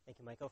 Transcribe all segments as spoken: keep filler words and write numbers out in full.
Thank you, Michael.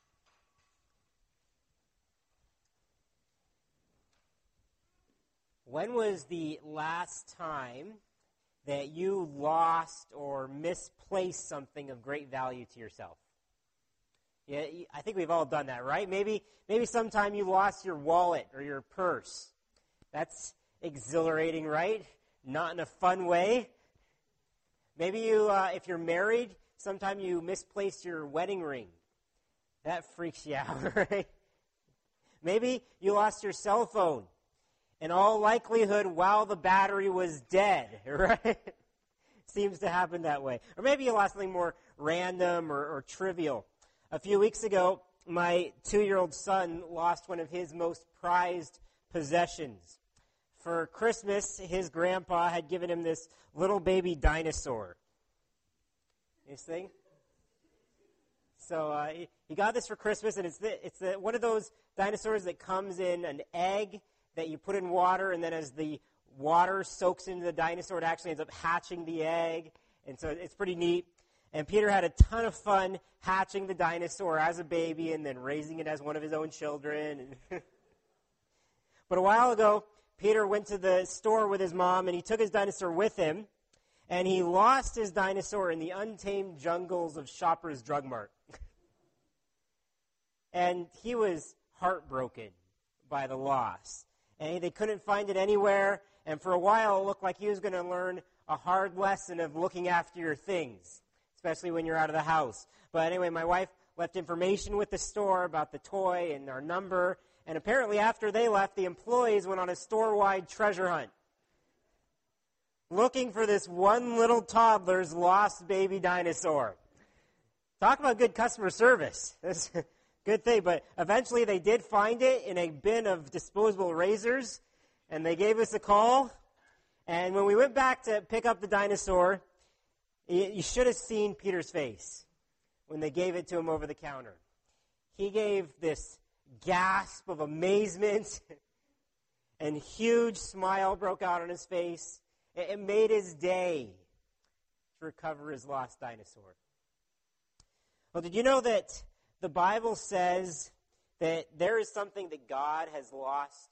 When was the last time that you lost or misplaced something of great value to yourself? Yeah, I think we've all done that, right? Maybe maybe sometime you lost your wallet or your purse. That's exhilarating, right? Not in a fun way. Maybe you, uh, if you're married, sometime you misplaced your wedding ring. That freaks you out, right? Maybe you lost your cell phone. In all likelihood, while the battery was dead, right? Seems to happen that way. Or maybe you lost something more random or, or trivial. A few weeks ago, my two-year-old son lost one of his most prized possessions. For Christmas, his grandpa had given him this little baby dinosaur. This thing? So uh, he, he got this for Christmas, and it's the, it's the, one of those dinosaurs that comes in an egg that you put in water, and then as the water soaks into the dinosaur, it actually ends up hatching the egg. And so it's pretty neat. And Peter had a ton of fun hatching the dinosaur as a baby and then raising it as one of his own children. But a while ago, Peter went to the store with his mom, and he took his dinosaur with him, and he lost his dinosaur in the untamed jungles of Shoppers Drug Mart. And he was heartbroken by the loss. And they couldn't find it anywhere, and for a while it looked like he was going to learn a hard lesson of looking after your things, especially when you're out of the house. But anyway, my wife left information with the store about the toy and our number, and apparently after they left, the employees went on a store-wide treasure hunt, looking for this one little toddler's lost baby dinosaur. Talk about good customer service. That's a good thing, but eventually they did find it in a bin of disposable razors, and they gave us a call. And when we went back to pick up the dinosaur, you should have seen Peter's face when they gave it to him over the counter. He gave this gasp of amazement, and huge smile broke out on his face. It made his day to recover his lost dinosaur. Well, did you know that the Bible says that there is something that God has lost?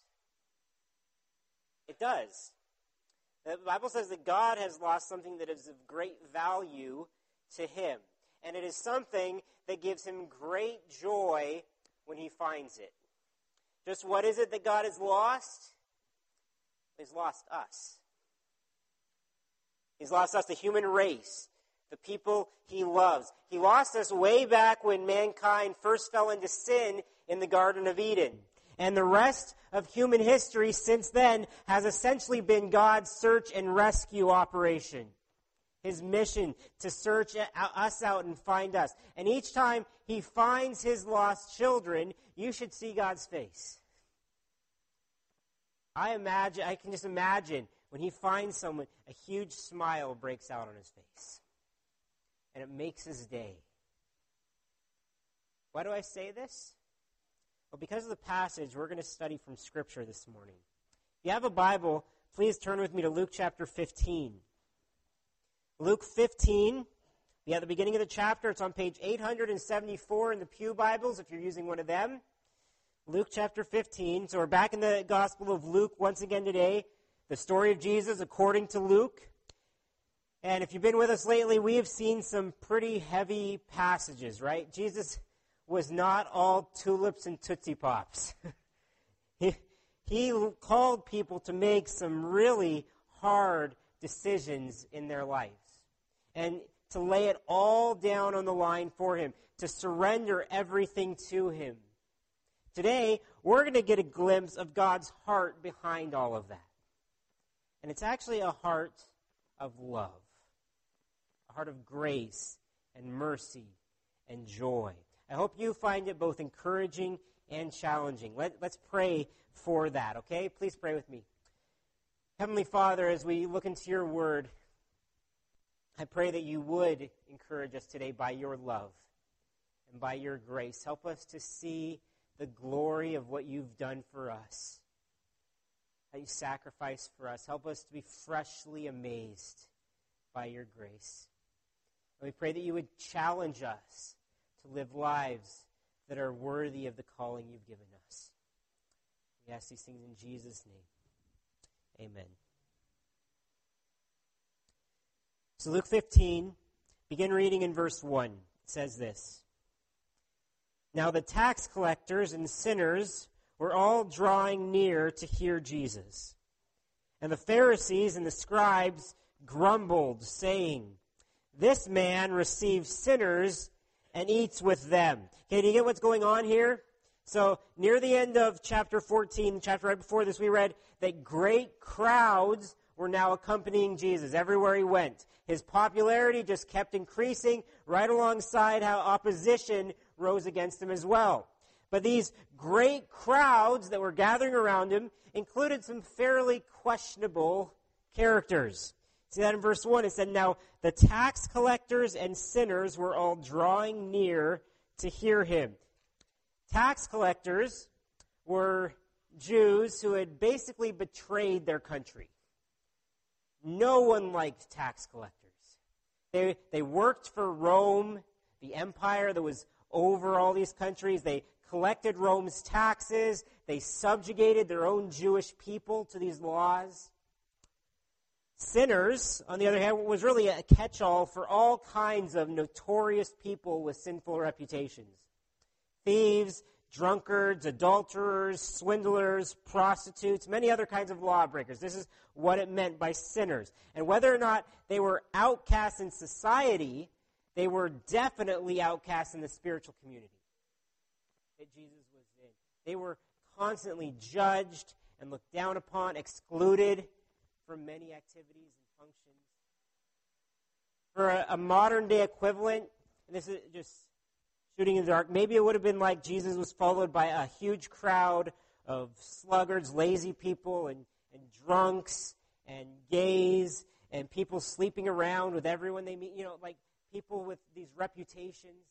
It does. The Bible says that God has lost something that is of great value to him. And it is something that gives him great joy when he finds it. Just what is it that God has lost? He's lost us. He's lost us, the human race, the people he loves. He lost us way back when mankind first fell into sin in the Garden of Eden. And the rest of human history since then has essentially been God's search and rescue operation. His mission to search us out and find us. And each time he finds his lost children, you should see God's face. I imagine, I can just imagine when he finds someone, a huge smile breaks out on his face. And it makes his day. Why do I say this? Well, because of the passage we're going to study from Scripture this morning. If you have a Bible, please turn with me to Luke chapter fifteen. Luke fifteen, yeah, at the beginning of the chapter, it's on page eight seventy-four in the Pew Bibles, if you're using one of them. Luke chapter fifteen. So we're back in the Gospel of Luke once again today. The story of Jesus according to Luke. And if you've been with us lately, we have seen some pretty heavy passages, right? Jesus was not all tulips and Tootsie Pops. he, he called people to make some really hard decisions in their lives. And to lay it all down on the line for him. To surrender everything to him. Today, we're going to get a glimpse of God's heart behind all of that. And it's actually a heart of love. A heart of grace and mercy and joy. I hope you find it both encouraging and challenging. Let, let's pray for that, okay? Please pray with me. Heavenly Father, as we look into your word, I pray that you would encourage us today by your love and by your grace. Help us to see the glory of what you've done for us, how you sacrificed for us. Help us to be freshly amazed by your grace. And we pray that you would challenge us to live lives that are worthy of the calling you've given us. We ask these things in Jesus' name. Amen. So Luke fifteen, begin reading in verse one. It says this. Now the tax collectors and sinners were all drawing near to hear Jesus. And the Pharisees and the scribes grumbled, saying, "This man receives sinners and eats with them." Okay, do you get what's going on here? So near the end of chapter fourteen, the chapter right before this, we read that great crowds were now accompanying Jesus everywhere he went. His popularity just kept increasing right alongside how opposition rose against him as well. But these great crowds that were gathering around him included some fairly questionable characters. See that in verse one? It said, "Now the tax collectors and sinners were all drawing near to hear him." Tax collectors were Jews who had basically betrayed their country. No one liked tax collectors. They, they worked for Rome, the empire that was over all these countries. They collected Rome's taxes. They subjugated their own Jewish people to these laws. Sinners, on the other hand, was really a catch-all for all kinds of notorious people with sinful reputations. Thieves, drunkards, adulterers, swindlers, prostitutes, many other kinds of lawbreakers. This is what it meant by sinners. And whether or not they were outcasts in society, they were definitely outcasts in the spiritual community that Jesus was in. They were constantly judged and looked down upon, excluded from many activities and functions. For a, a modern-day equivalent, and this is just shooting in the dark, maybe it would have been like Jesus was followed by a huge crowd of sluggards, lazy people, and, and drunks, and gays, and people sleeping around with everyone they meet, you know, like people with these reputations.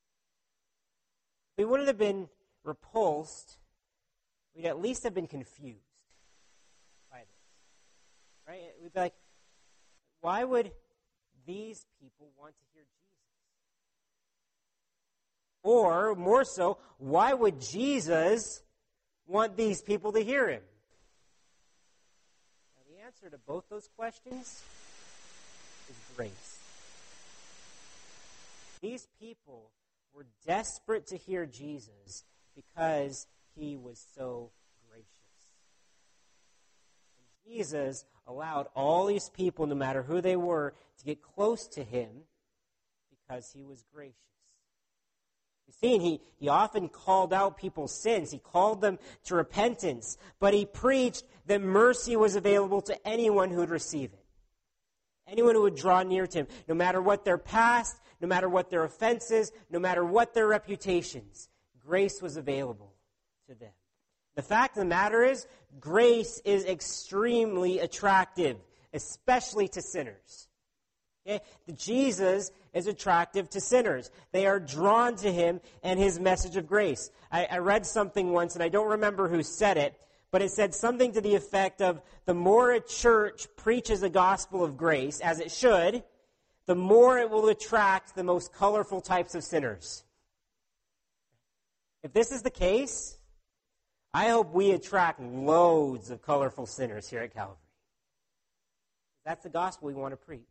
We wouldn't have been repulsed. We'd at least have been confused by this. Right? We'd be like, why would these people want to hear Jesus? Or, more so, why would Jesus want these people to hear him? Now, the answer to both those questions is grace. These people were desperate to hear Jesus because he was so gracious. And Jesus allowed all these people, no matter who they were, to get close to him because he was gracious. You see, and he, he often called out people's sins. He called them to repentance. But he preached that mercy was available to anyone who would receive it. Anyone who would draw near to him, no matter what their past, no matter what their offenses, no matter what their reputations, grace was available to them. The fact of the matter is, grace is extremely attractive, especially to sinners. Okay? Jesus is attractive to sinners. They are drawn to him and his message of grace. I, I read something once, and I don't remember who said it, but it said something to the effect of, the more a church preaches a gospel of grace, as it should, the more it will attract the most colorful types of sinners. If this is the case, I hope we attract loads of colorful sinners here at Calvary. That's the gospel we want to preach.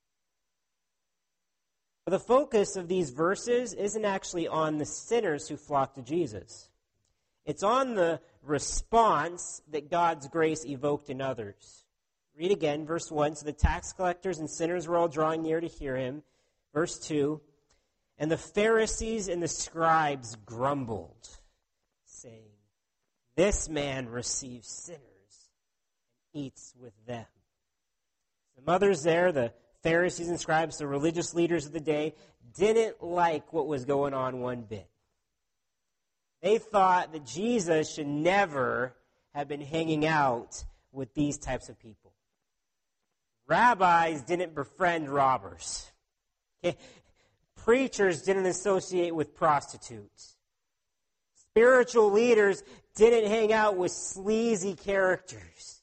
But the focus of these verses isn't actually on the sinners who flock to Jesus. It's on the response that God's grace evoked in others. Read again, verse one. So the tax collectors and sinners were all drawing near to hear him. Verse two. And the Pharisees and the scribes grumbled, saying, "This man receives sinners and eats with them." Some others there, the Pharisees and scribes, the religious leaders of the day, didn't like what was going on one bit. They thought that Jesus should never have been hanging out with these types of people. Rabbis didn't befriend robbers. Okay? Preachers didn't associate with prostitutes. Spiritual leaders didn't hang out with sleazy characters.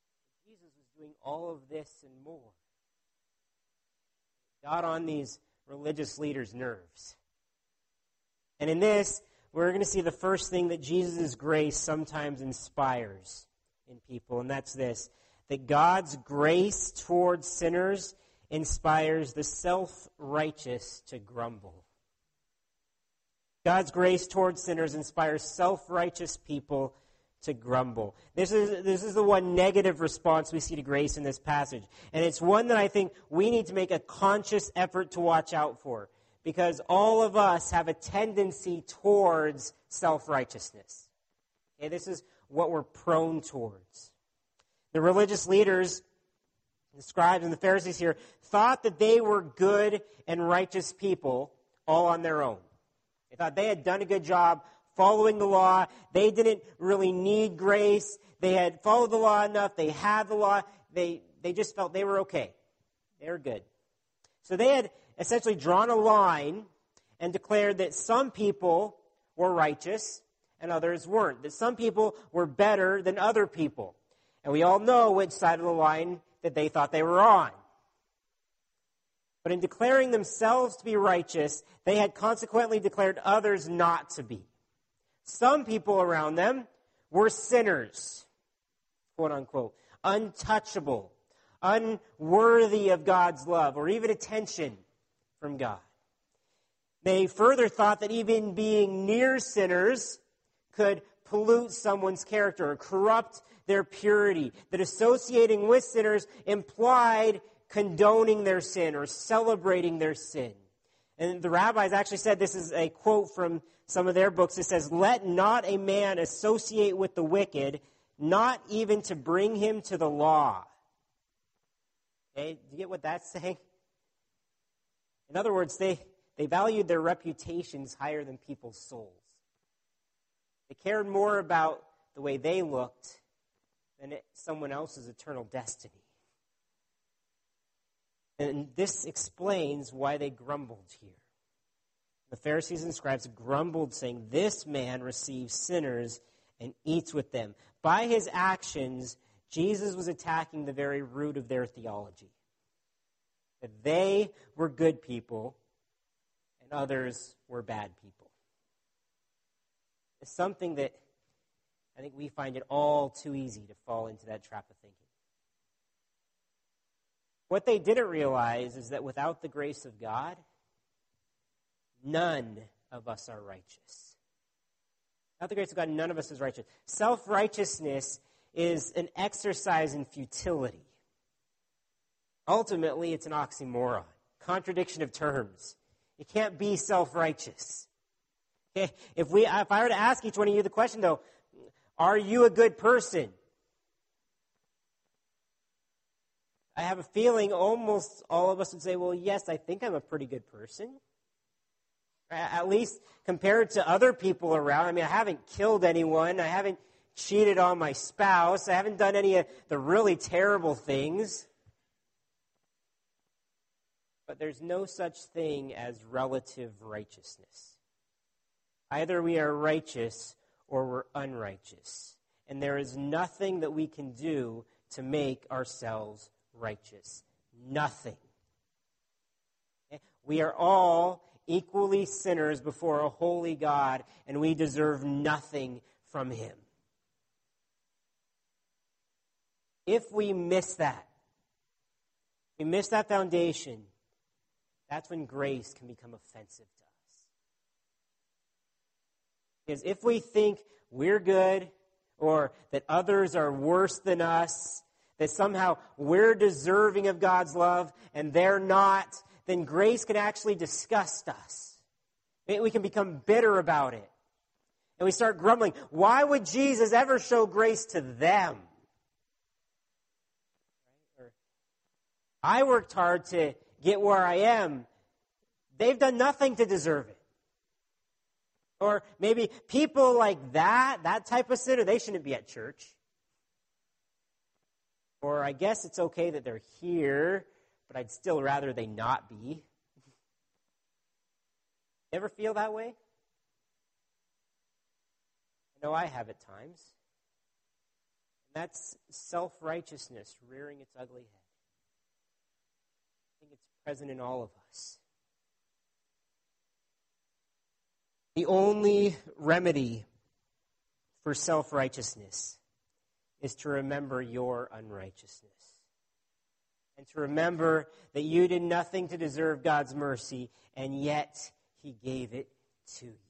Jesus was doing all of this and more. Got on these religious leaders' nerves. And in this, we're going to see the first thing that Jesus' grace sometimes inspires in people, and that's this, that God's grace towards sinners inspires the self-righteous to grumble. God's grace towards sinners inspires self-righteous people to grumble. This is, this is the one negative response we see to grace in this passage. And it's one that I think we need to make a conscious effort to watch out for, because all of us have a tendency towards self-righteousness. Okay, this is what we're prone towards. The religious leaders, the scribes and the Pharisees here, thought that they were good and righteous people all on their own. They thought they had done a good job following the law. They didn't really need grace. They had followed the law enough. They had the law. They, they just felt they were okay. They were good. So they had essentially drawn a line and declared that some people were righteous and others weren't. That some people were better than other people. And we all know which side of the line that they thought they were on. But in declaring themselves to be righteous, they had consequently declared others not to be. Some people around them were sinners, quote unquote, untouchable, unworthy of God's love or even attention from God. They further thought that even being near sinners could pollute someone's character or corrupt their purity, that associating with sinners implied condoning their sin or celebrating their sin. And the rabbis actually said, this is a quote from some of their books, it says, "Let not a man associate with the wicked, not even to bring him to the law." Okay, do you get what that's saying? In other words, they, they valued their reputations higher than people's souls. They cared more about the way they looked than it, someone else's eternal destiny. And this explains why they grumbled here. The Pharisees and scribes grumbled, saying, "This man receives sinners and eats with them." By his actions, Jesus was attacking the very root of their theology. That they were good people and others were bad people. It's something that I think we find it all too easy to fall into that trap of thinking. What they didn't realize is that without the grace of God, none of us are righteous. Without the grace of God, none of us is righteous. Self-righteousness is an exercise in futility. Ultimately, it's an oxymoron, contradiction of terms. You can't be self-righteous. Okay? If we, if I were to ask each one of you the question, though, are you a good person? I have a feeling almost all of us would say, well, yes, I think I'm a pretty good person. At least compared to other people around. I mean, I haven't killed anyone. I haven't cheated on my spouse. I haven't done any of the really terrible things. But there's no such thing as relative righteousness. Either we are righteous or we're unrighteous. And there is nothing that we can do to make ourselves righteous. Nothing. Okay? We are all equally sinners before a holy God, and we deserve nothing from Him. If we miss that, we miss that foundation, that's when grace can become offensive to us. Because if we think we're good, or that others are worse than us, that somehow we're deserving of God's love and they're not, then grace can actually disgust us. We can become bitter about it. And we start grumbling. Why would Jesus ever show grace to them? I worked hard to get where I am. They've done nothing to deserve it. Or maybe people like that, that type of sinner, they shouldn't be at church. Or I guess it's okay that they're here, but I'd still rather they not be. Ever feel that way? I know I have at times. And that's self-righteousness rearing its ugly head. I think it's present in all of us. the only remedy for self-righteousness is to remember your unrighteousness. And to remember that you did nothing to deserve God's mercy, and yet he gave it to you.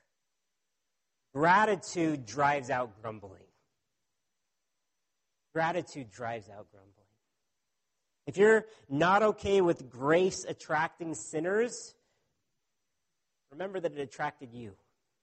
Gratitude drives out grumbling. Gratitude drives out grumbling. If you're not okay with grace attracting sinners, remember that it attracted you.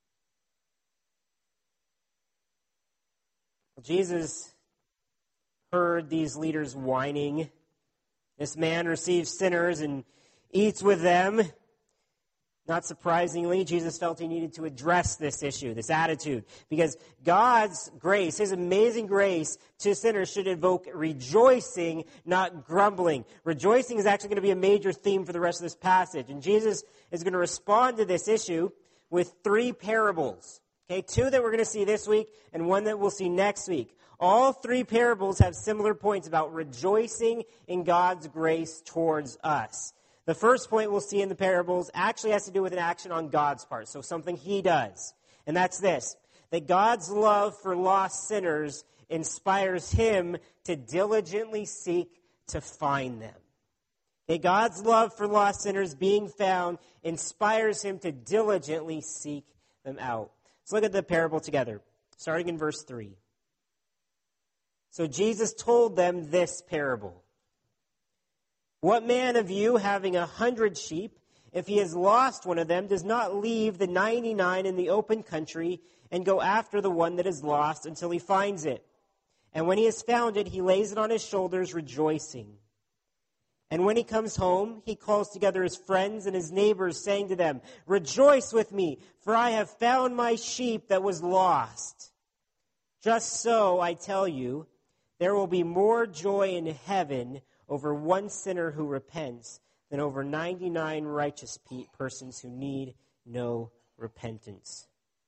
Jesus heard these leaders whining. This man receives sinners and eats with them. Not surprisingly, Jesus felt he needed to address this issue, this attitude, because God's grace, his amazing grace to sinners should evoke rejoicing, not grumbling. Rejoicing is actually going to be a major theme for the rest of this passage, and Jesus is going to respond to this issue with three parables. Okay, two that we're going to see this week and one that we'll see next week. All three parables have similar points about rejoicing in God's grace towards us. The first point we'll see in the parables actually has to do with an action on God's part, so something he does. And that's this, that God's love for lost sinners inspires him to diligently seek to find them. Okay, God's love for lost sinners being found inspires him to diligently seek them out. Let's look at the parable together, starting in verse three. So Jesus told them this parable. What man of you, having a hundred sheep, if he has lost one of them, does not leave the ninety-nine in the open country and go after the one that is lost until he finds it? And when he has found it, he lays it on his shoulders, rejoicing. And when he comes home, he calls together his friends and his neighbors, saying to them, Rejoice with me, for I have found my sheep that was lost. Just so, I tell you, there will be more joy in heaven over one sinner who repents than over ninety-nine righteous pe- persons who need no repentance.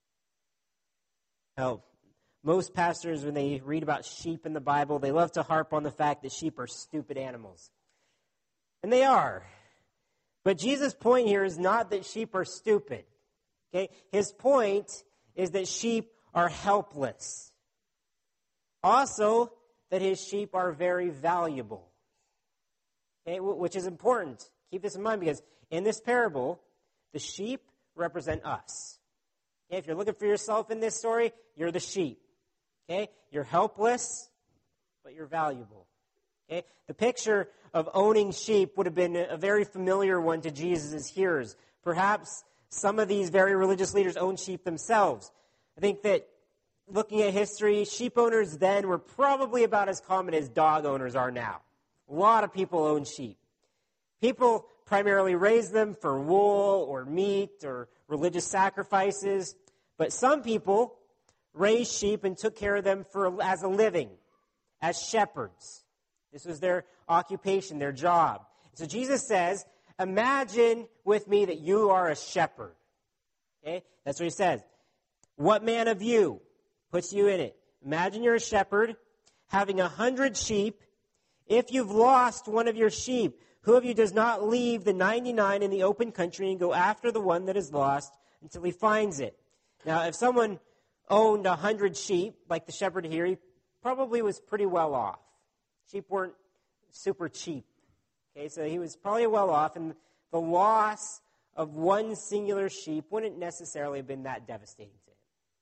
Now, most pastors, when they read about sheep in the Bible, they love to harp on the fact that sheep are stupid animals. And they are. But Jesus' point here is not that sheep are stupid. Okay? His point is that sheep are helpless. Also, that his sheep are very valuable. Okay, which is important. Keep this in mind because in this parable, the sheep represent us. Okay, if you're looking for yourself in this story, you're the sheep. Okay, you're helpless, but you're valuable. Okay, the picture of owning sheep would have been a very familiar one to Jesus' hearers. Perhaps some of these very religious leaders owned sheep themselves. I think that looking at history, sheep owners then were probably about as common as dog owners are now. A lot of people own sheep. People primarily raise them for wool or meat or religious sacrifices. But some people raised sheep and took care of them for as a living, as shepherds. This was their occupation, their job. So Jesus says, imagine with me that you are a shepherd. Okay? That's what he says. What man of you puts you in it? Imagine you're a shepherd having a hundred sheep. If you've lost one of your sheep, who of you does not leave the ninety-nine in the open country and go after the one that is lost until he finds it? Now, if someone owned a hundred sheep, like the shepherd here, he probably was pretty well off. Sheep weren't super cheap. Okay, so he was probably well off, and the loss of one singular sheep wouldn't necessarily have been that devastating to him.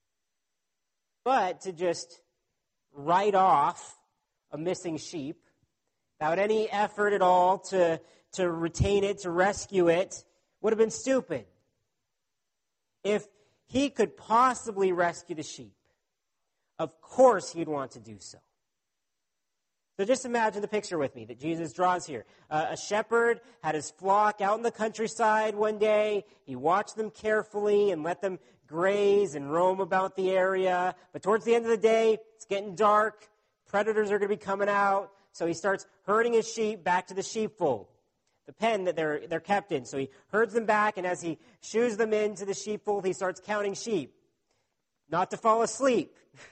But to just write off a missing sheep without any effort at all to, to retain it, to rescue it, would have been stupid. If he could possibly rescue the sheep, of course he'd want to do so. So just imagine the picture with me that Jesus draws here. Uh, a shepherd had his flock out in the countryside one day. He watched them carefully and let them graze and roam about the area. But towards the end of the day, it's getting dark. Predators are going to be coming out. So he starts herding his sheep back to the sheepfold, the pen that they're, they're kept in. So he herds them back, and as he shoos them into the sheepfold, he starts counting sheep. Not to fall asleep,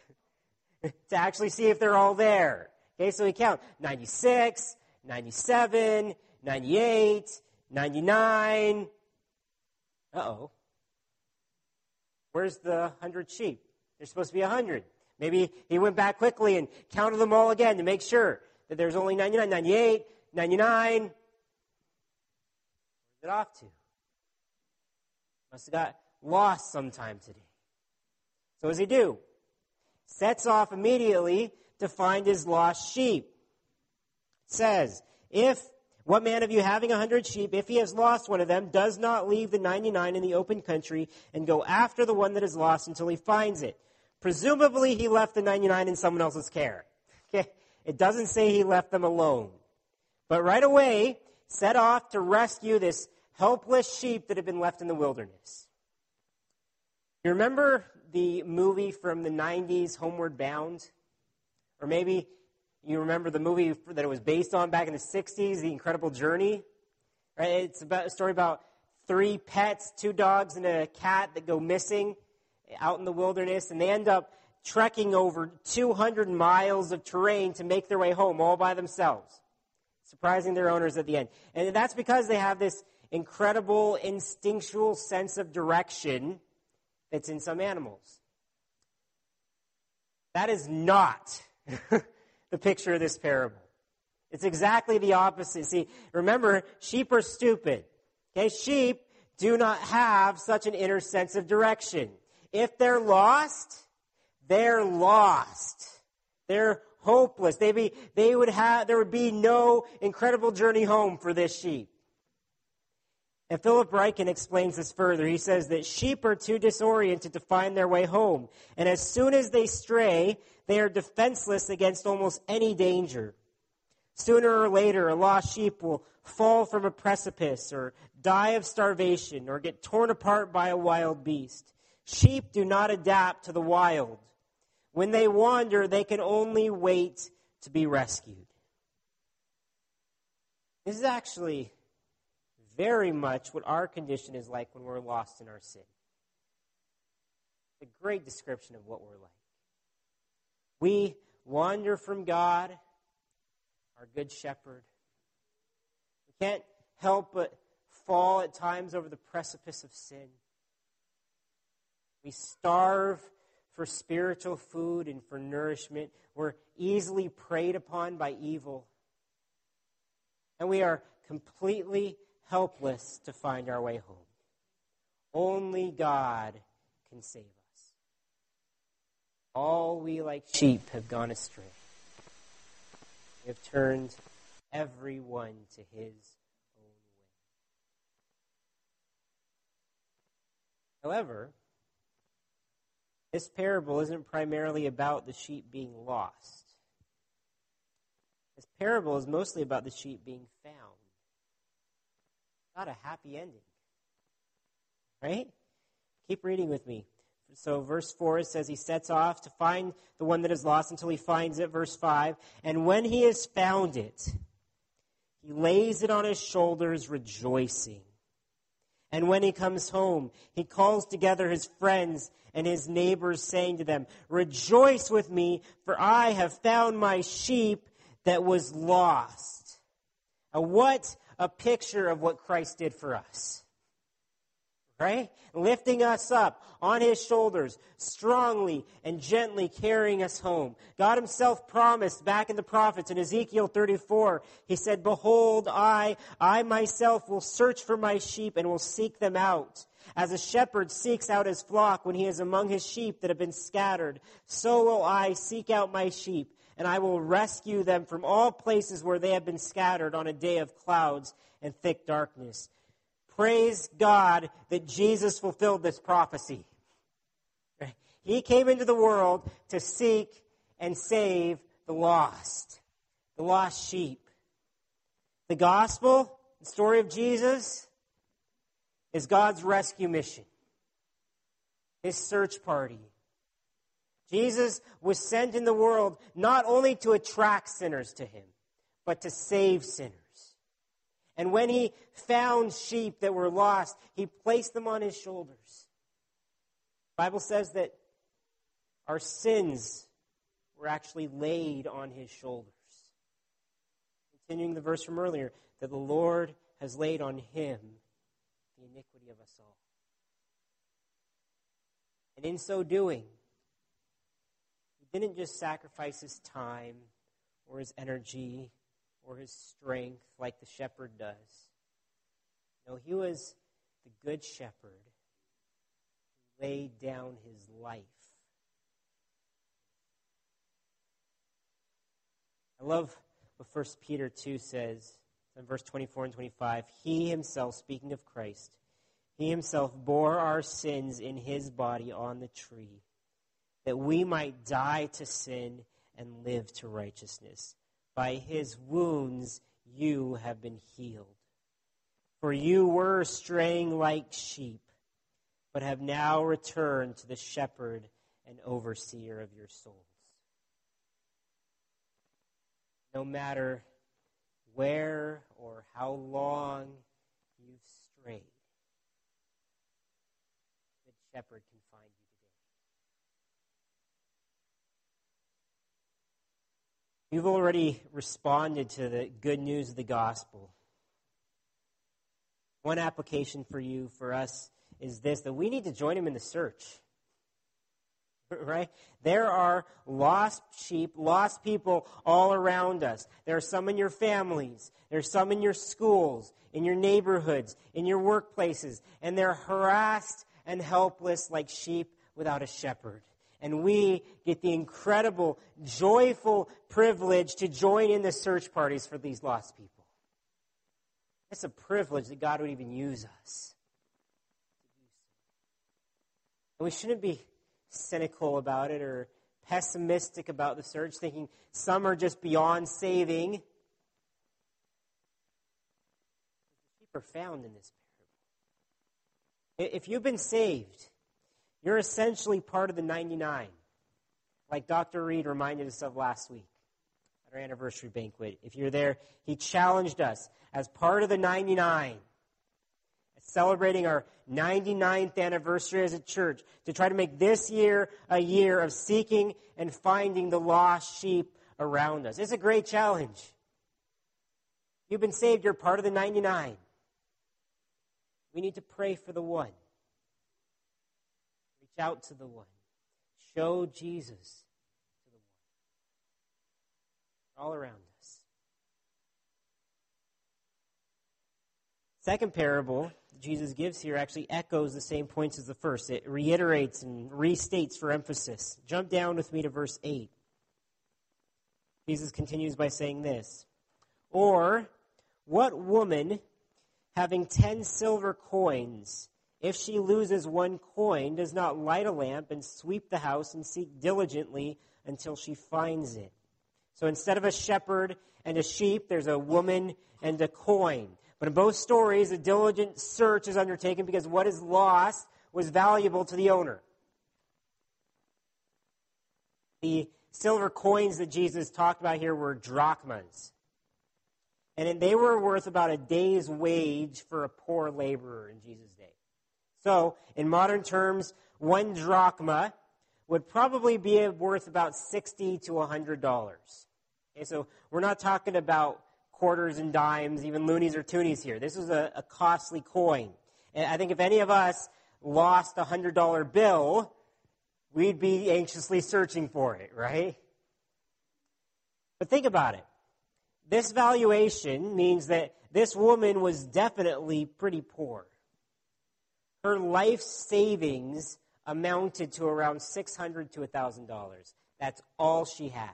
to actually see if they're all there. Okay, so he counts ninety-six, ninety-seven, ninety-eight, ninety-nine. Uh-oh. Where's the hundred sheep? There's supposed to be a hundred. Maybe he went back quickly and counted them all again to make sure that there's only ninety-nine, ninety-eight, ninety-nine. Where's it off to? Must have got lost sometime today. So what does he do? Sets off immediately to find his lost sheep. It says, if what man of you having a hundred sheep, if he has lost one of them, does not leave the ninety-nine in the open country and go after the one that is lost until he finds it? Presumably he left the ninety-nine in someone else's care. Okay? It doesn't say he left them alone. But right away, set off to rescue this helpless sheep that had been left in the wilderness. You remember the movie from the nineties, Homeward Bound? Or maybe you remember the movie that it was based on back in the sixties, The Incredible Journey? Right? It's about a story about three pets, two dogs and a cat that go missing out in the wilderness, and they end up trekking over two hundred miles of terrain to make their way home all by themselves, surprising their owners at the end. And that's because they have this incredible instinctual sense of direction that's in some animals. That is not the picture of this parable. It's exactly the opposite. See, remember, sheep are stupid. Okay, sheep do not have such an inner sense of direction. If they're lost, they're lost. They're hopeless. They be they would have there would be no incredible journey home for this sheep. And Philip Ryken explains this further. He says that sheep are too disoriented to find their way home. And as soon as they stray, they are defenseless against almost any danger. Sooner or later, a lost sheep will fall from a precipice or die of starvation or get torn apart by a wild beast. Sheep do not adapt to the wild. When they wander, they can only wait to be rescued. This is actually very much what our condition is like when we're lost in our sin. It's a great description of what we're like. We wander from God, our good shepherd. We can't help but fall at times over the precipice of sin. We starve for spiritual food and for nourishment. We're easily preyed upon by evil. And we are completely helpless to find our way home. Only God can save us. All we like sheep have gone astray. We have turned everyone to his own way. However, this parable isn't primarily about the sheep being lost. This parable is mostly about the sheep being found. Not a happy ending. Right? Keep reading with me. So verse four, it says he sets off to find the one that is lost until he finds it. Verse five, and when he has found it, he lays it on his shoulders rejoicing. And when he comes home, he calls together his friends and his neighbors, saying to them, rejoice with me, for I have found my sheep that was lost. Now, what a picture of what Christ did for us. Right? Lifting us up on his shoulders, strongly and gently carrying us home. God himself promised back in the prophets in Ezekiel thirty-four, he said, behold, I, I myself will search for my sheep and will seek them out. As a shepherd seeks out his flock when he is among his sheep that have been scattered, so will I seek out my sheep, and I will rescue them from all places where they have been scattered on a day of clouds and thick darkness. Praise God that Jesus fulfilled this prophecy. He came into the world to seek and save the lost, the lost sheep. The gospel, the story of Jesus, is God's rescue mission, his search party. Jesus was sent in the world not only to attract sinners to him, but to save sinners. And when he found sheep that were lost, he placed them on his shoulders. The Bible says that our sins were actually laid on his shoulders. Continuing the verse from earlier, that the Lord has laid on him the iniquity of us all. And in so doing, he didn't just sacrifice his time or his energy or his strength like the shepherd does. No, he was the good shepherd who laid down his life. I love what First Peter two says in verse twenty-four and twenty-five. He himself, speaking of Christ, he himself bore our sins in his body on the tree, that we might die to sin and live to righteousness. By his wounds you have been healed. For you were straying like sheep, but have now returned to the shepherd and overseer of your souls. No matter where or how long you've strayed, the shepherd can find you today. You've already responded to the good news of the gospel. One application for you, for us, is this, that we need to join him in the search. Right? There are lost sheep, lost people all around us. There are some in your families. There are some in your schools, in your neighborhoods, in your workplaces. And they're harassed and helpless like sheep without a shepherd. And we get the incredible, joyful privilege to join in the search parties for these lost people. It's a privilege that God would even use us. And we shouldn't be cynical about it or pessimistic about the search, thinking some are just beyond saving. The sheep are found in this parable. If you've been saved, you're essentially part of the ninety-nine, like Doctor Reed reminded us of last week at our anniversary banquet. If you're there, he challenged us as part of the ninety-nine, celebrating our ninety-ninth anniversary as a church, to try to make this year a year of seeking and finding the lost sheep around us. It's a great challenge. You've been saved, you're part of the ninety-nine. We need to pray for the one. Reach out to the one. Show Jesus to the one. All around us. Second parable Jesus gives here actually echoes the same points as the first. It reiterates and restates for emphasis. Jump down with me to verse eight. Jesus continues by saying this. Or, what woman, having ten silver coins, if she loses one coin, does not light a lamp and sweep the house and seek diligently until she finds it? So instead of a shepherd and a sheep, there's a woman and a coin. But in both stories, a diligent search is undertaken because what is lost was valuable to the owner. The silver coins that Jesus talked about here were drachmas. And they were worth about a day's wage for a poor laborer in Jesus' day. So, in modern terms, one drachma would probably be worth about sixty to one hundred dollars. Okay, so we're not talking about quarters and dimes, even loonies or toonies here. This is a, a costly coin. And I think if any of us lost a one hundred dollar bill, we'd be anxiously searching for it, right? But think about it. This valuation means that this woman was definitely pretty poor. Her life savings amounted to around six hundred dollars to one thousand dollars. That's all she had.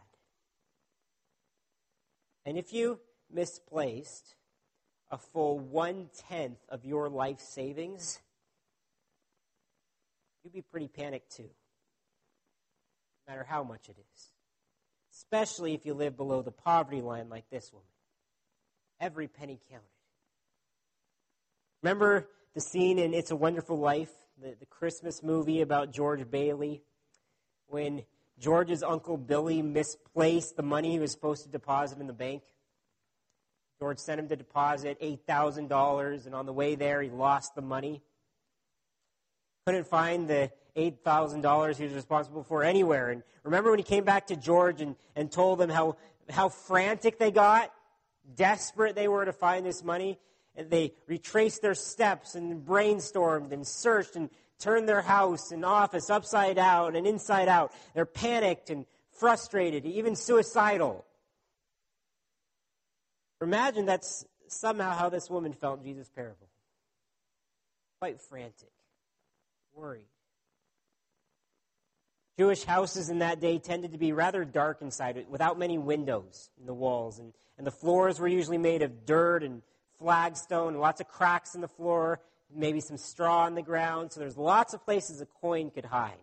And if you misplaced a full one-tenth of your life savings, you'd be pretty panicked too, no matter how much it is. Especially if you live below the poverty line like this woman. Every penny counted. Remember the scene in It's a Wonderful Life, the, the Christmas movie about George Bailey, when George's Uncle Billy misplaced the money he was supposed to deposit in the bank? George sent him to deposit eight thousand dollars, and on the way there, he lost the money. Couldn't find the eight thousand dollars he was responsible for anywhere. And remember when he came back to George and, and told them how, how frantic they got, desperate they were to find this money? and they retraced their steps and brainstormed and searched and turned their house and office upside down and inside out. They're panicked and frustrated, even suicidal. Imagine that's somehow how this woman felt in Jesus' parable. Quite frantic, worried. Jewish houses in that day tended to be rather dark inside, without many windows in the walls. And, and the floors were usually made of dirt and flagstone, lots of cracks in the floor, maybe some straw on the ground. So there's lots of places a coin could hide.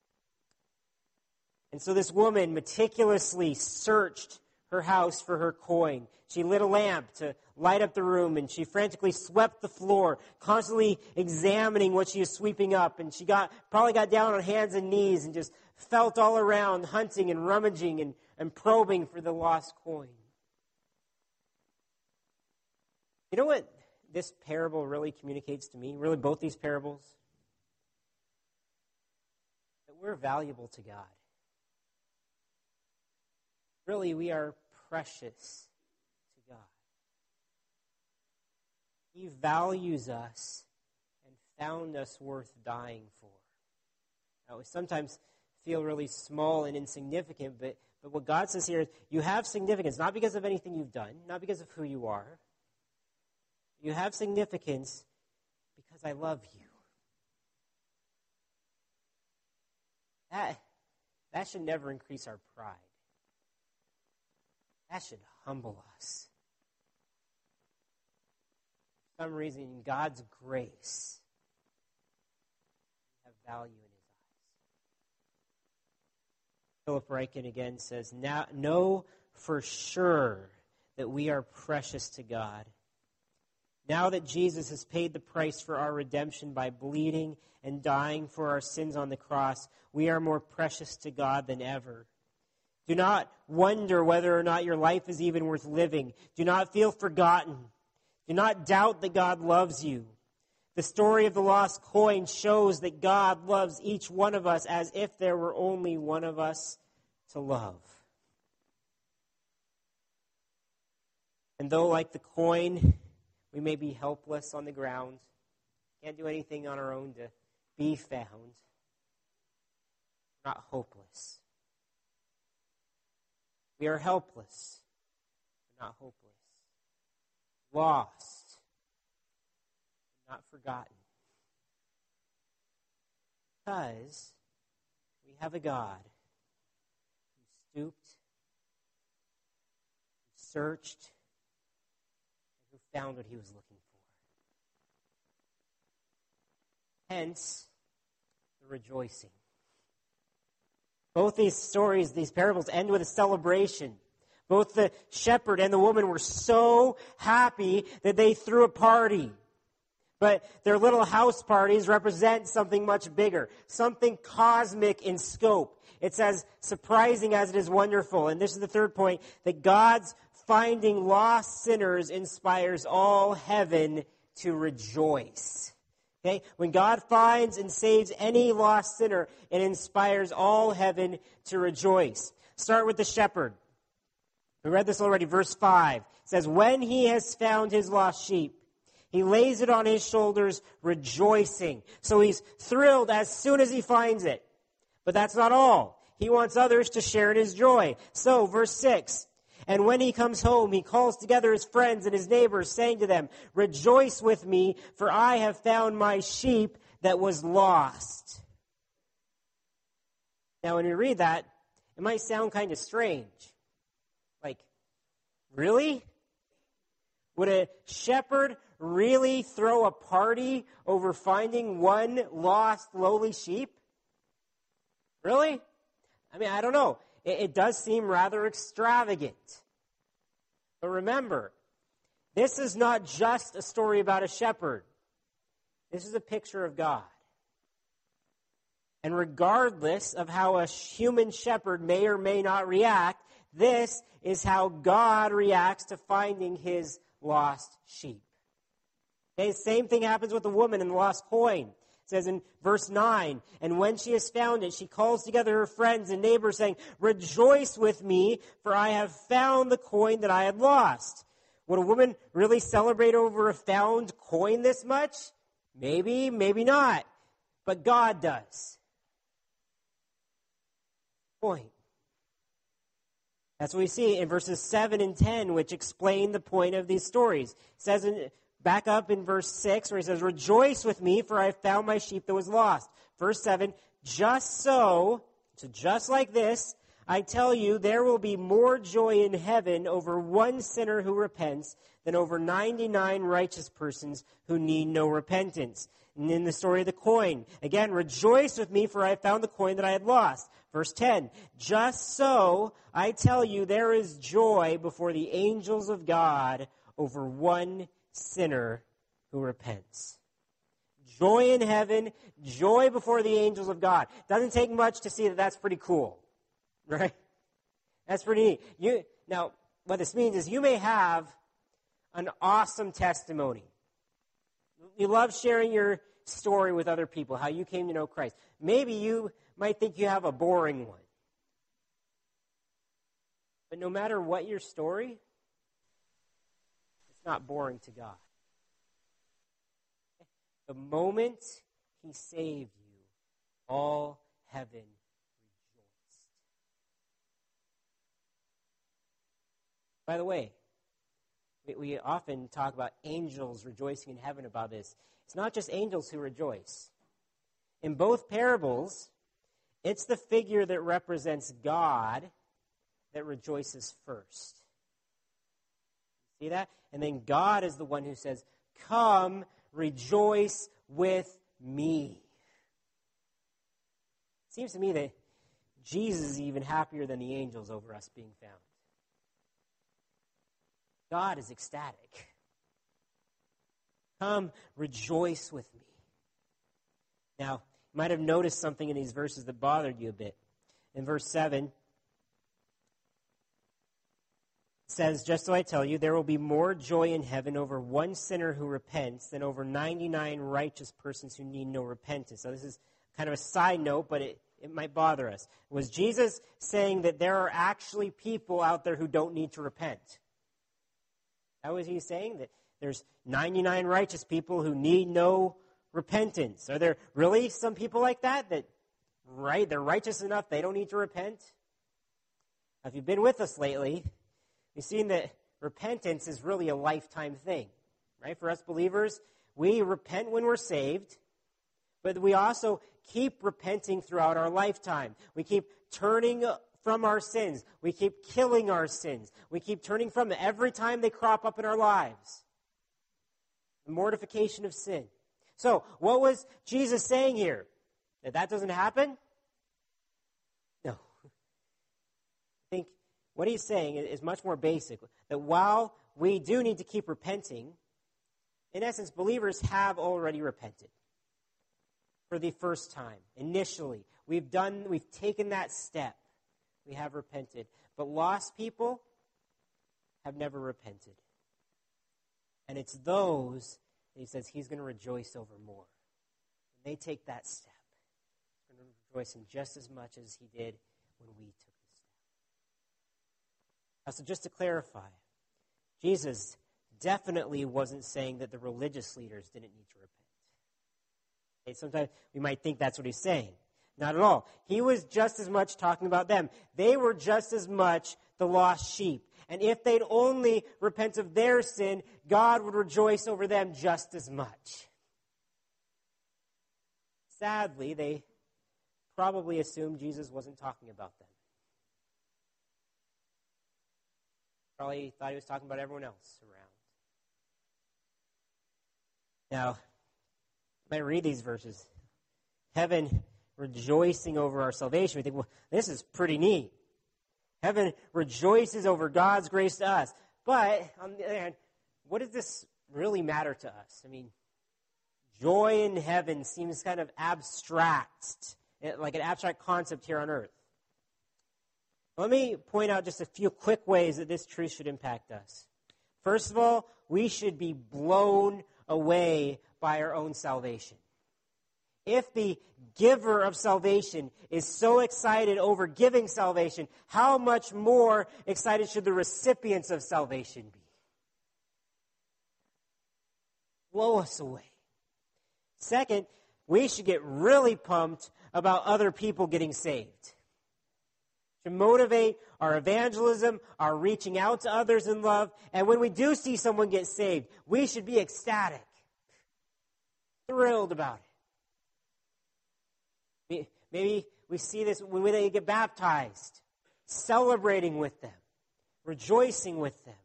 And so this woman meticulously searched her house for her coin. She lit a lamp to light up the room, and she frantically swept the floor, constantly examining what she was sweeping up. And she got probably got down on hands and knees and just felt all around, hunting and rummaging and, and probing for the lost coin. You know what this parable really communicates to me? Really, both these parables? That we're valuable to God. Really, we are precious to God. He values us and found us worth dying for. Now, we sometimes feel really small and insignificant, but, but what God says here is you have significance, not because of anything you've done, not because of who you are. You have significance because I love you. That, that should never increase our pride. That should humble us. For some reason, in God's grace, we have value in His eyes. Philip Ryken again says, now, know for sure that we are precious to God. Now that Jesus has paid the price for our redemption by bleeding and dying for our sins on the cross, we are more precious to God than ever. Do not wonder whether or not your life is even worth living. Do not feel forgotten. Do not doubt that God loves you. The story of the lost coin shows that God loves each one of us as if there were only one of us to love. And though, like the coin, we may be helpless on the ground, can't do anything on our own to be found, we're not hopeless. We are helpless, but not hopeless. Lost, but not forgotten. Because we have a God who stooped, who searched, and who found what He was looking for. Hence, the rejoicing. Both these stories, these parables, end with a celebration. Both the shepherd and the woman were so happy that they threw a party. But their little house parties represent something much bigger, something cosmic in scope. It's as surprising as it is wonderful. And this is the third point, that God's finding lost sinners inspires all heaven to rejoice. Okay? When God finds and saves any lost sinner, it inspires all heaven to rejoice. Start with the shepherd. We read this already, verse five. It says, when he has found his lost sheep, he lays it on his shoulders, rejoicing. So he's thrilled as soon as he finds it. But that's not all. He wants others to share in his joy. So, verse six. And when he comes home, he calls together his friends and his neighbors, saying to them, rejoice with me, for I have found my sheep that was lost. Now, when you read that, it might sound kind of strange. Like, really? Would a shepherd really throw a party over finding one lost, lowly sheep? Really? I mean, I don't know. It, it does seem rather extravagant. But remember, this is not just a story about a shepherd. This is a picture of God. And regardless of how a human shepherd may or may not react, this is how God reacts to finding his lost sheep. Okay, same thing happens with the woman in the lost coin. It says in verse nine, and when she has found it, she calls together her friends and neighbors, saying, rejoice with me, for I have found the coin that I had lost. Would a woman really celebrate over a found coin this much? Maybe, maybe not. But God does. Point. That's what we see in verses seven and ten, which explain the point of these stories. It says in, back up in verse six, where he says, "Rejoice with me, for I have found my sheep that was lost." Verse seven, "Just so," so just like this, "I tell you, there will be more joy in heaven over one sinner who repents than over ninety-nine righteous persons who need no repentance." And in the story of the coin, again, "Rejoice with me, for I have found the coin that I had lost." Verse ten, "Just so, I tell you, there is joy before the angels of God over one sinner who repents." Joy in heaven, joy before the angels of God. Doesn't take much to see that that's pretty cool, right? That's pretty neat. You, now, what this means is you may have an awesome testimony. You love sharing your story with other people, how you came to know Christ. Maybe you might think you have a boring one. But no matter what your story, it's not boring to God. The moment he saved you, all heaven rejoiced. By the way, we, we often talk about angels rejoicing in heaven about this. It's not just angels who rejoice. In both parables, it's the figure that represents God that rejoices first. See that? And then God is the one who says, "Come, rejoice with me." It seems to me that Jesus is even happier than the angels over us being found. God is ecstatic. Come, rejoice with me. Now, you might have noticed something in these verses that bothered you a bit. In verse seven, it says, "Just so I tell you, there will be more joy in heaven over one sinner who repents than over ninety-nine righteous persons who need no repentance." So this is kind of a side note, but it, it might bother us. Was Jesus saying that there are actually people out there who don't need to repent? How was he saying that there's ninety-nine righteous people who need no repentance? Are there really some people like that that, right, they're righteous enough, they don't need to repent? If you've been with us lately, we've seen that repentance is really a lifetime thing, right? For us believers, we repent when we're saved, but we also keep repenting throughout our lifetime. We keep turning from our sins. We keep killing our sins. We keep turning from them every time they crop up in our lives. The mortification of sin. So, what was Jesus saying here? That that doesn't happen? No. I think what he's saying is much more basic. That while we do need to keep repenting, in essence, believers have already repented. For the first time, initially. We've done, we've taken that step. We have repented. But lost people have never repented. And it's those that he says he's going to rejoice over more. When they take that step, he's going to rejoice in just as much as he did when we took the step. Now, so just to clarify, Jesus definitely wasn't saying that the religious leaders didn't need to repent. Okay, sometimes we might think that's what he's saying. Not at all. He was just as much talking about them. They were just as much the lost sheep. And if they'd only repent of their sin, God would rejoice over them just as much. Sadly, they probably assumed Jesus wasn't talking about them. Probably thought he was talking about everyone else around. Now, I might read these verses. Heaven rejoicing over our salvation. We think, well, this is pretty neat. Heaven rejoices over God's grace to us. But, on the other hand, what does this really matter to us? I mean, joy in heaven seems kind of abstract, like an abstract concept here on earth. Let me point out just a few quick ways that this truth should impact us. First of all, we should be blown away by our own salvation. If the giver of salvation is so excited over giving salvation, how much more excited should the recipients of salvation be? blow us away. Second, we should get really pumped about other people getting saved. To motivate our evangelism, our reaching out to others in love. And when we do see someone get saved, we should be ecstatic, thrilled about it. Maybe we see this when they get baptized, celebrating with them, rejoicing with them.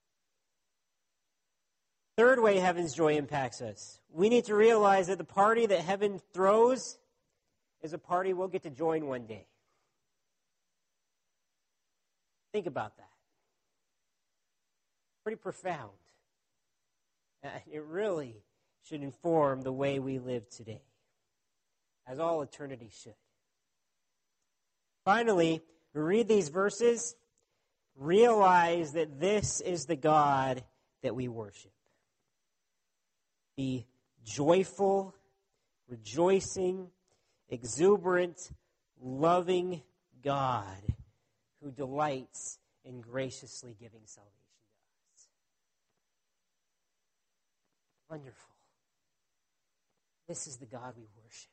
Third way heaven's joy impacts us. We need to realize that the party that heaven throws is a party we'll get to join one day. Think about that. Pretty profound. And it really should inform the way we live today, as all eternity should. Finally, we read these verses, realize that this is the God that we worship. The joyful, rejoicing, exuberant, loving God who delights in graciously giving salvation to us. Wonderful. This is the God we worship.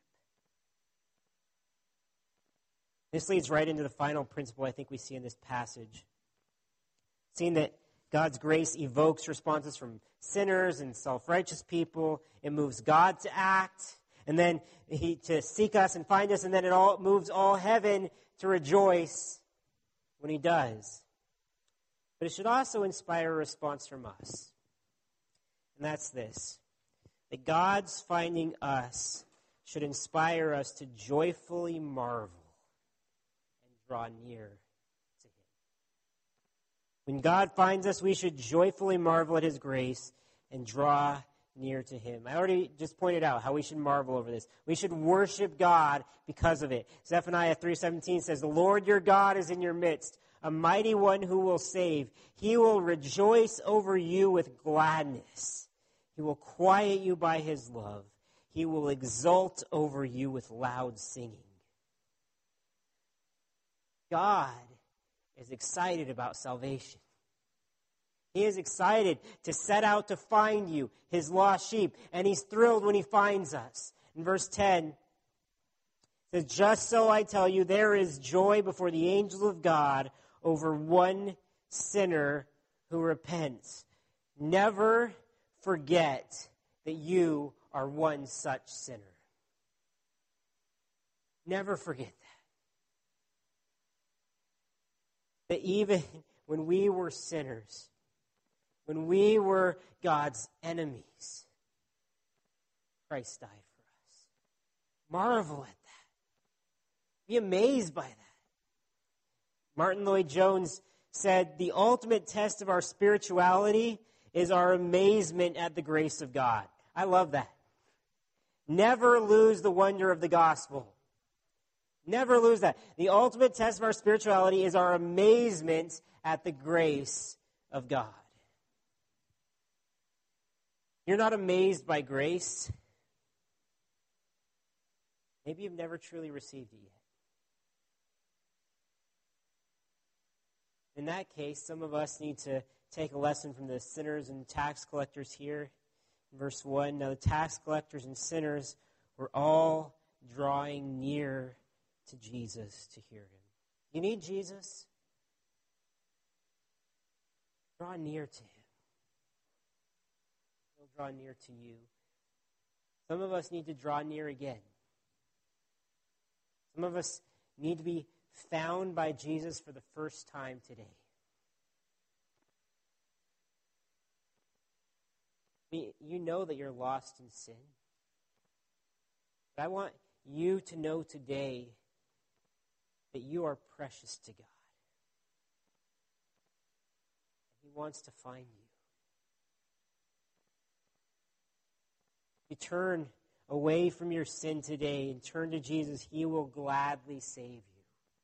This leads right into the final principle I think we see in this passage. Seeing that God's grace evokes responses from sinners and self-righteous people. It moves God to act, and then he to seek us and find us, and then it all moves all heaven to rejoice when he does. But it should also inspire a response from us. And that's this: that God's finding us should inspire us to joyfully marvel and draw near to him. When God finds us, we should joyfully marvel at his grace and draw near to him. I already just pointed out how we should marvel over this. We should worship God because of it. Zephaniah three seventeen says, "The Lord your God is in your midst, a mighty one who will save. He will rejoice over you with gladness. He will quiet you by his love. He will exult over you with loud singing." God is excited about salvation. He is excited to set out to find you, his lost sheep, and he's thrilled when he finds us. In verse ten, it says, "Just so I tell you, there is joy before the angels of God over one sinner who repents." Never forget that you are one such sinner. Never forget that. That even when we were sinners, when we were God's enemies, Christ died for us. Marvel at that. Be amazed by that. Martin Lloyd-Jones said, "The ultimate test of our spirituality is our amazement at the grace of God." I love that. Never lose the wonder of the gospel. Never lose that. The ultimate test of our spirituality is our amazement at the grace of God. You're not amazed by grace. Maybe you've never truly received it yet. In that case, some of us need to take a lesson from the sinners and tax collectors here. In verse one, "Now the tax collectors and sinners were all drawing near to Jesus to hear him." You need Jesus? Draw near to him. He'll draw near to you. Some of us need to draw near again. Some of us need to be found by Jesus for the first time today. I mean, you know that you're lost in sin. But I want you to know today that you are precious to God. He wants to find you. You turn away from your sin today and turn to Jesus, he will gladly save you.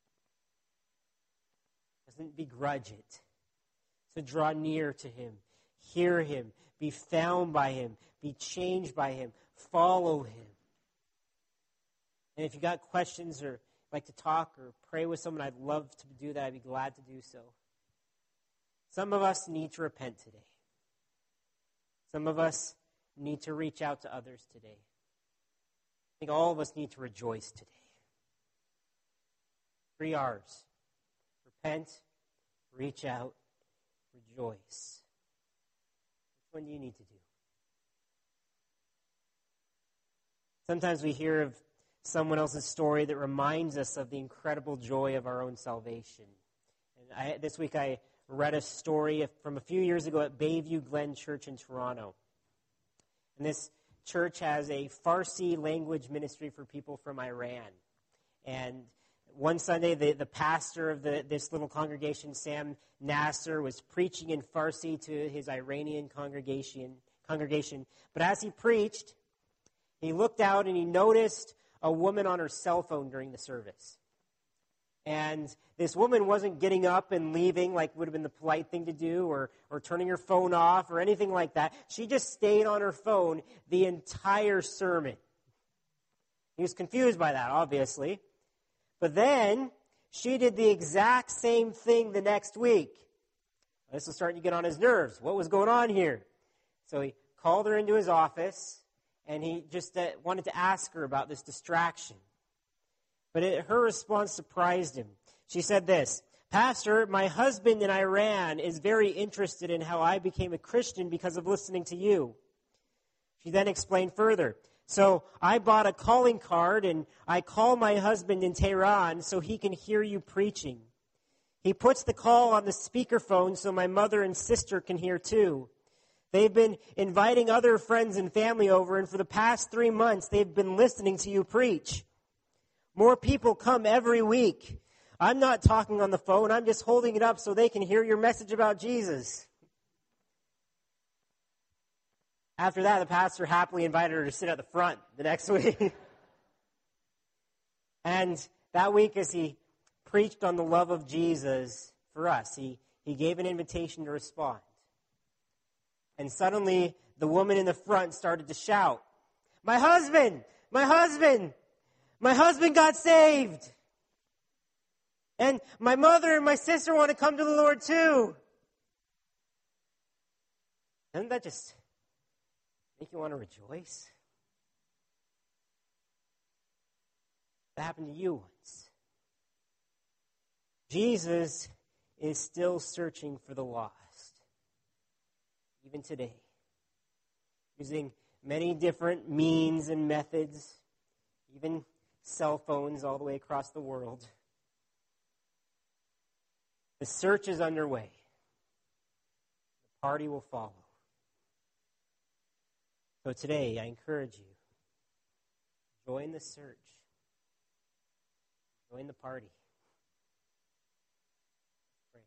Doesn't begrudge it. So draw near to him. Hear him. Be found by him. Be changed by him. Follow him. And if you got questions or like to talk or pray with someone, I'd love to do that. I'd be glad to do so. Some of us need to repent today. Some of us need to reach out to others today. I think all of us need to rejoice today. Three R's. Repent, reach out, rejoice. Which one do you need to do? Sometimes we hear of someone else's story that reminds us of the incredible joy of our own salvation. And I, this week I read a story from a few years ago at Bayview Glen Church in Toronto. And this church has a Farsi language ministry for people from Iran. And one Sunday, the, the pastor of the, this little congregation, Sam Nasser, was preaching in Farsi to his Iranian congregation. congregation. But as he preached, he looked out and he noticed a woman on her cell phone during the service. And this woman wasn't getting up and leaving like would have been the polite thing to do, or, or turning her phone off or anything like that. She just stayed on her phone the entire sermon. He was confused by that, obviously. But then she did the exact same thing the next week. This was starting to get on his nerves. What was going on here? So he called her into his office, and he just uh, wanted to ask her about this distraction. But it, her response surprised him. She said this, "Pastor, my husband in Iran is very interested in how I became a Christian because of listening to you." She then explained further. "So I bought a calling card and I call my husband in Tehran so he can hear you preaching. He puts the call on the speakerphone so my mother and sister can hear too. They've been inviting other friends and family over, and for the past three months they've been listening to you preach. More people come every week. I'm not talking on the phone. I'm just holding it up so they can hear your message about Jesus." After that, the pastor happily invited her to sit at the front the next week. And that week, as he preached on the love of Jesus for us, he, he gave an invitation to respond. And suddenly, the woman in the front started to shout, "My husband! My husband! My husband got saved! And my mother and my sister want to come to the Lord too!" Doesn't that just make you want to rejoice? That happened to you once. Jesus is still searching for the lost, even today, using many different means and methods, even cell phones all the way across the world. The search is underway. The party will follow. So today, I encourage you, join the search. Join the party. Pray.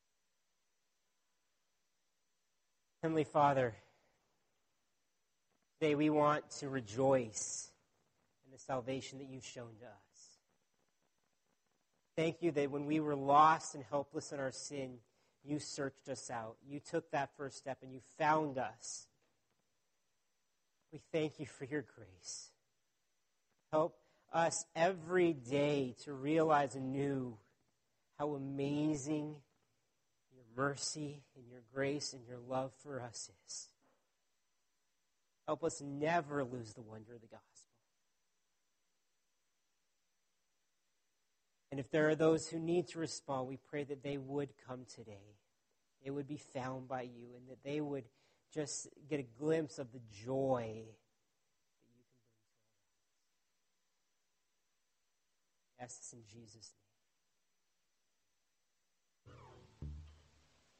Heavenly Father, today we want to rejoice in the salvation that you've shown to us. Thank you that when we were lost and helpless in our sin, you searched us out. You took that first step and you found us. We thank you for your grace. Help us every day to realize anew how amazing your mercy and your grace and your love for us is. Help us never lose the wonder of the gospel. And if there are those who need to respond, we pray that they would come today. They would be found by you, and that they would just get a glimpse of the joy that you can bring to our lives. I ask this in Jesus' name.